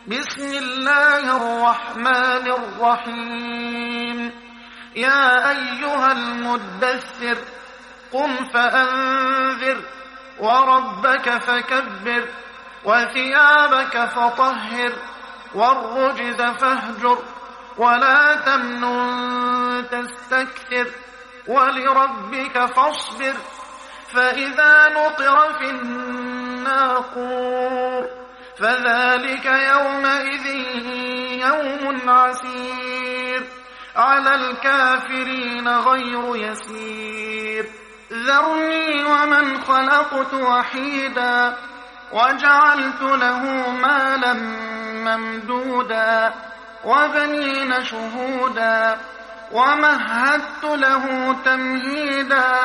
بسم الله الرحمن الرحيم. يا أيها المدثر قم فأنذر وربك فكبر وثيابك فطهر والرجز فاهجر ولا تمنن تستكثر ولربك فاصبر فإذا نقر في الناقور فذلك يومئذ يوم عسير على الكافرين غير يسير. ذرني ومن خلقت وحيدا وجعلت له مالا ممدودا وبنين شهودا ومهدت له تمهيدا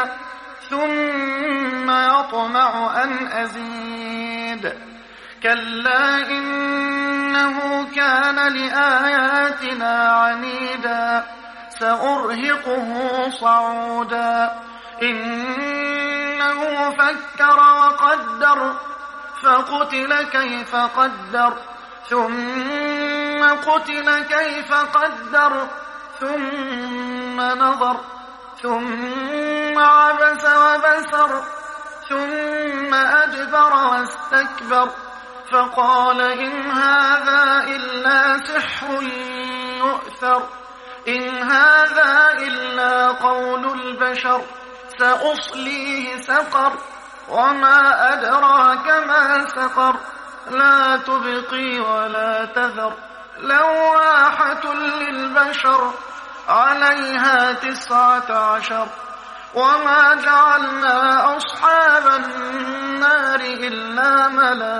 ثم يطمع أن أزيد كلا إنه كان لآياتنا عنيدا سأرهقه صعودا إنه فكر وقدر فقتل كيف قدر ثم قتل كيف قدر ثم نظر ثم عبس وبسر ثم أدبر واستكبر فقال إن هذا إلا سحر يؤثر إن هذا إلا قول البشر سأصليه سقر وما أدراك ما سقر لا تبقي ولا تذر لواحة للبشر عليها 19 وما جعلنا أصحاب النار إلا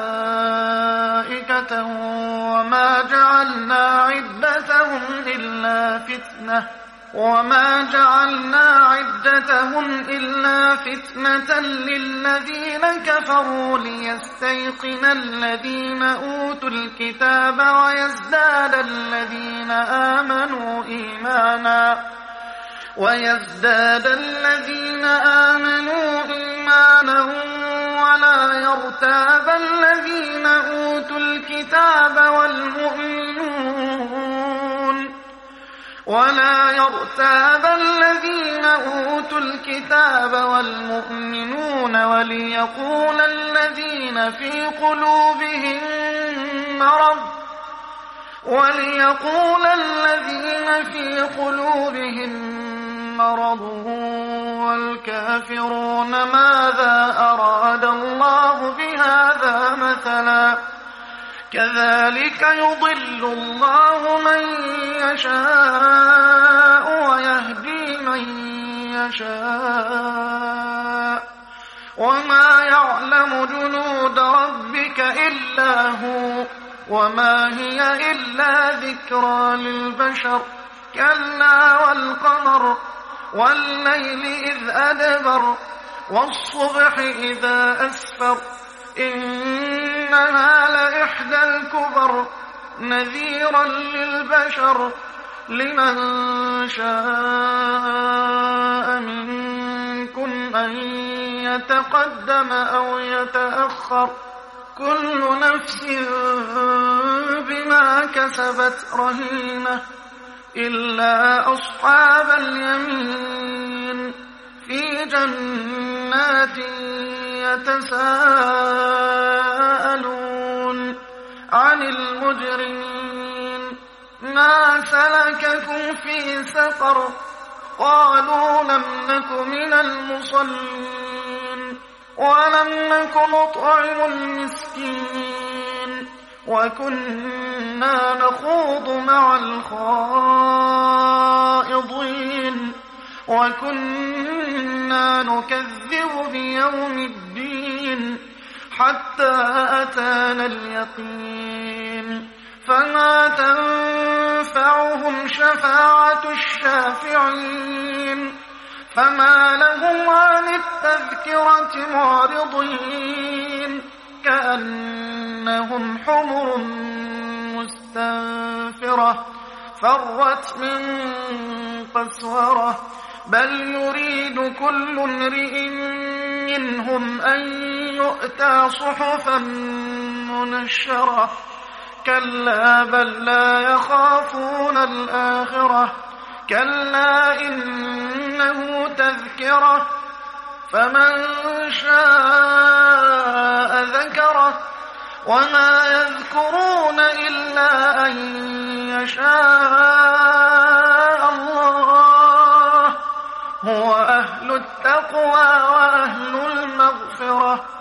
ملائكة وما جعلنا عدتهم إلا فتنة للذين كفروا ليستيقن الذين أوتوا الكتاب ويزداد الذين آمنوا إيمانا ولا يرتاب الذين أوتوا الكتاب والمؤمنون وليقول الذين في قلوبهم مرض والكافرون ماذا أراد الله بهذا مثلا كذلك يضل الله من يشاء ويهدي من يشاء وما يعلم جنود ربك إلا هو وما هي إلا ذكرى للبشر كلا والقمر والليل إذ أدبر والصبح إذا أسفر إنها لإحدى الكبر نذيرا للبشر لمن شاء منكم أن يتقدم أو يتأخر كل نفس بما كسبت رهينة إلا أصحاب اليمين في جنات يتساءلون عن المجرمين ما سلككم في سقر قالوا لم نك من المصلين ولم نك نطعم المسكين وكنا نخوض مع الخائضين وكنا نكذب بيوم الدين حتى أتانا اليقين فما تنفعهم شفاعة الشافعين فما لهم عن التذكرة معرضين كأنهم حمر مستنفرة فرت من قسورة بل يريد كل امرئ منهم أن يؤتى صحفا منشرة كلا بل لا يخافون الآخرة كلا إنه تذكرة فمن شاء ذكره وما يذكرون إلا أن يشاء الله هو أهل التقوى وأهل المغفرة